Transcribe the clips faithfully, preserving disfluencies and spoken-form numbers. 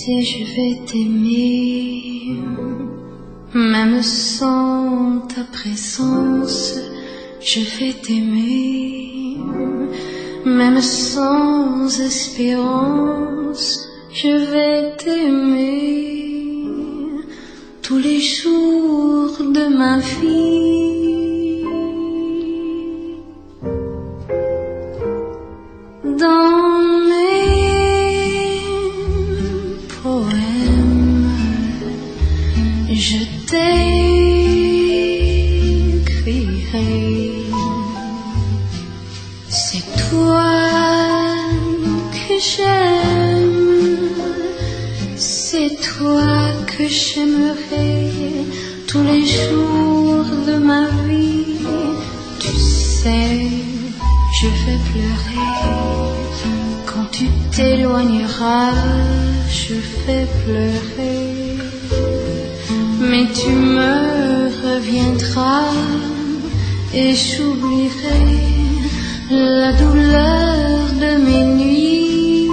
sais, je vais t'aimer, même sans ta présence. Je vais t'aimer, même sans espérance. Je vais t'aimer tous les jours de ma vie. Dans mes poèmes, je t'écrirai. C'est toi que j'aime, c'est toi que j'aimerai tous les jours de ma vie. Tu sais, je vais pleurer quand tu t'éloigneras. Je vais pleurer, mais tu me reviendras et j'oublierai la douleur de mes nuits.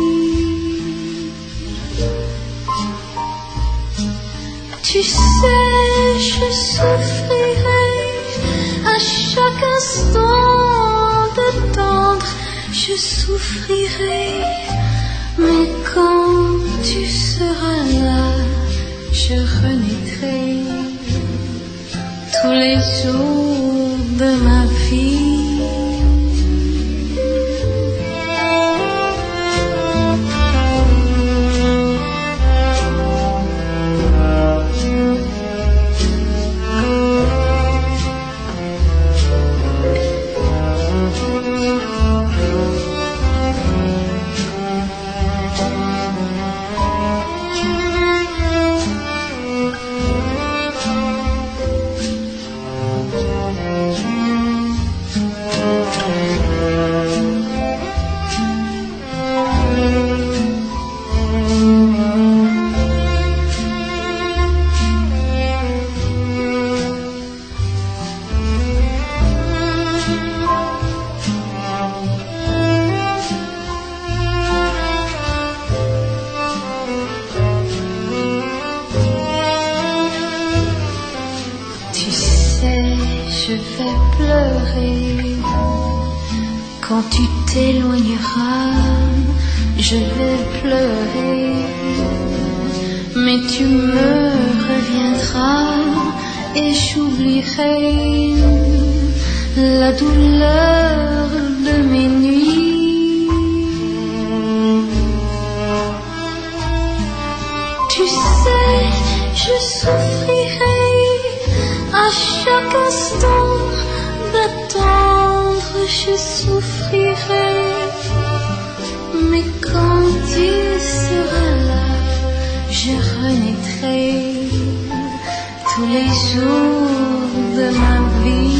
Tu sais, je souffrirai à chaque instant d'attendre. Je souffrirai, mais quand tu seras là, je renaîtrai tous les jours de ma vie. Je vais pleurer quand tu t'éloigneras. Je vais pleurer, mais tu me reviendras et j'oublierai la douleur de mes nuits. Tu sais, je souffrirai à chaque instant d'attendre. Je souffrirai, mais quand tu seras là, je renaîtrai tous les jours de ma vie.